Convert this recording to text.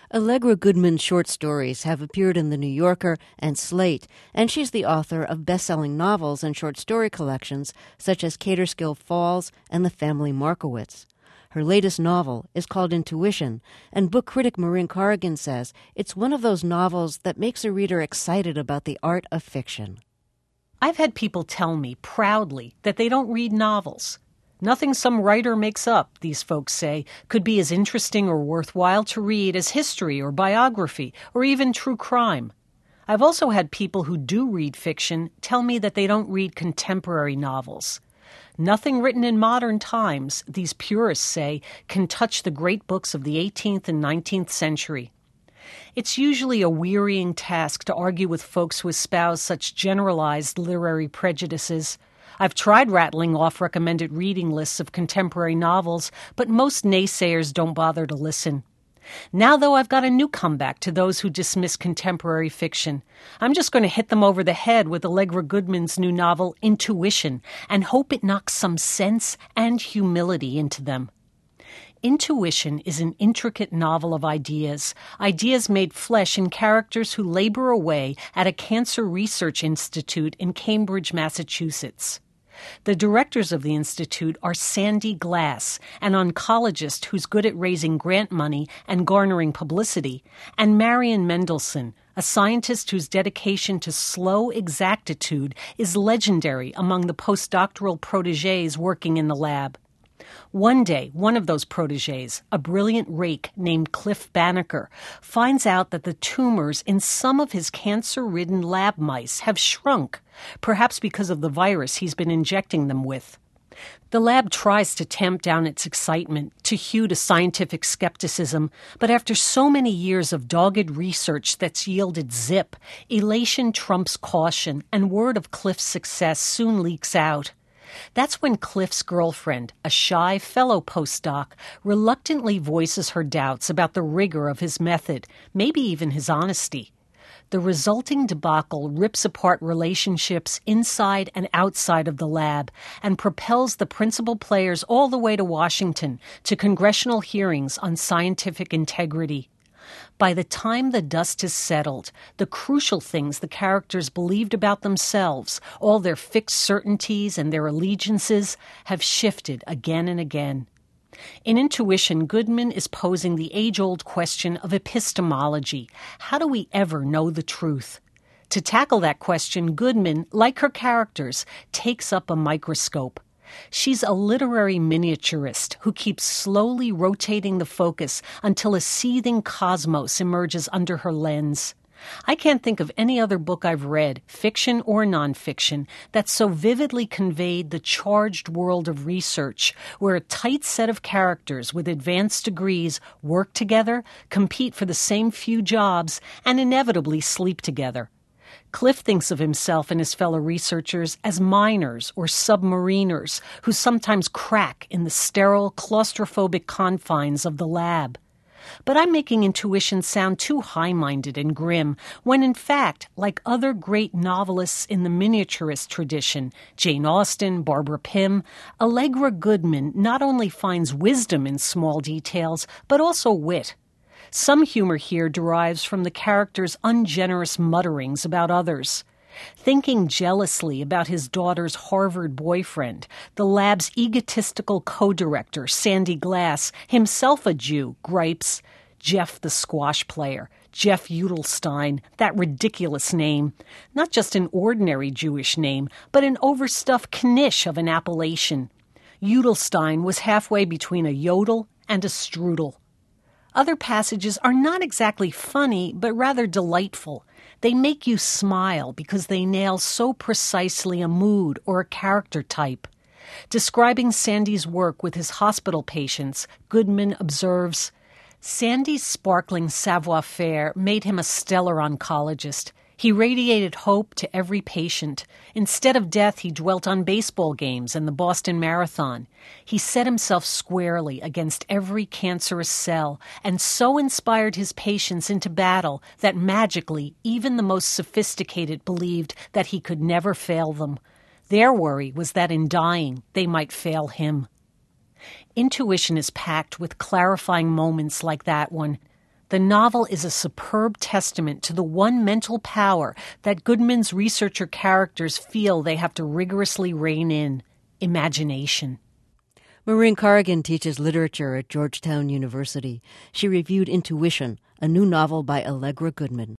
Allegra Goodman's short stories have appeared in The New Yorker and Slate, and she's the author of best-selling novels and short story collections such as Caterskill Falls and The Family Markowitz. Her latest novel is called Intuition, and book critic Maureen Corrigan says it's one of those novels that makes a reader excited about the art of fiction. I've had people tell me proudly that they don't read novels. Nothing some writer makes up, these folks say, could be as interesting or worthwhile to read as history or biography or even true crime. I've also had people who do read fiction tell me that they don't read contemporary novels. Nothing written in modern times, these purists say, can touch the great books of the 18th and 19th century. It's usually a wearying task to argue with folks who espouse such generalized literary prejudices. I've tried rattling off recommended reading lists of contemporary novels, but most naysayers don't bother to listen. Now, though, I've got a new comeback to those who dismiss contemporary fiction. I'm just going to hit them over the head with Allegra Goodman's new novel, Intuition, and hope it knocks some sense and humility into them. Intuition is an intricate novel of ideas made flesh in characters who labor away at a cancer research institute in Cambridge, Massachusetts. The directors of the institute are Sandy Glass, an oncologist who's good at raising grant money and garnering publicity, and Marion Mendelsohn, a scientist whose dedication to slow exactitude is legendary among the postdoctoral protégés working in the lab. One day, one of those protégés, a brilliant rake named Cliff Banneker, finds out that the tumors in some of his cancer-ridden lab mice have shrunk, perhaps because of the virus he's been injecting them with. The lab tries to tamp down its excitement, to hew to scientific skepticism, but after so many years of dogged research that's yielded zip, elation trumps caution, and word of Cliff's success soon leaks out. That's when Cliff's girlfriend, a shy fellow postdoc, reluctantly voices her doubts about the rigor of his method, maybe even his honesty. The resulting debacle rips apart relationships inside and outside of the lab and propels the principal players all the way to Washington to congressional hearings on scientific integrity. By the time the dust has settled, the crucial things the characters believed about themselves, all their fixed certainties and their allegiances, have shifted again and again. In Intuition, Goodman is posing the age-old question of epistemology. How do we ever know the truth? To tackle that question, Goodman, like her characters, takes up a microscope. She's a literary miniaturist who keeps slowly rotating the focus until a seething cosmos emerges under her lens. I can't think of any other book I've read, fiction or nonfiction, that so vividly conveyed the charged world of research, where a tight set of characters with advanced degrees work together, compete for the same few jobs, and inevitably sleep together. Cliff thinks of himself and his fellow researchers as miners or submariners who sometimes crack in the sterile, claustrophobic confines of the lab. But I'm making Intuition sound too high-minded and grim, when in fact, like other great novelists in the miniaturist tradition, Jane Austen, Barbara Pym, Allegra Goodman not only finds wisdom in small details, but also wit. Some humor here derives from the character's ungenerous mutterings about others. Thinking jealously about his daughter's Harvard boyfriend, the lab's egotistical co-director, Sandy Glass, himself a Jew, gripes, Jeff the squash player, Jeff Udelstein, that ridiculous name. Not just an ordinary Jewish name, but an overstuffed Knish of an appellation. Udelstein was halfway between a yodel and a strudel. Other passages are not exactly funny, but rather delightful. They make you smile because they nail so precisely a mood or a character type. Describing Sandy's work with his hospital patients, Goodman observes, Sandy's sparkling savoir-faire made him a stellar oncologist. He radiated hope to every patient. Instead of death, he dwelt on baseball games and the Boston Marathon. He set himself squarely against every cancerous cell and so inspired his patients into battle that magically even the most sophisticated believed that he could never fail them. Their worry was that in dying, they might fail him. Intuition is packed with clarifying moments like that one. The novel is a superb testament to the one mental power that Goodman's researcher characters feel they have to rigorously rein in: imagination. Maureen Corrigan teaches literature at Georgetown University. She reviewed Intuition, a new novel by Allegra Goodman.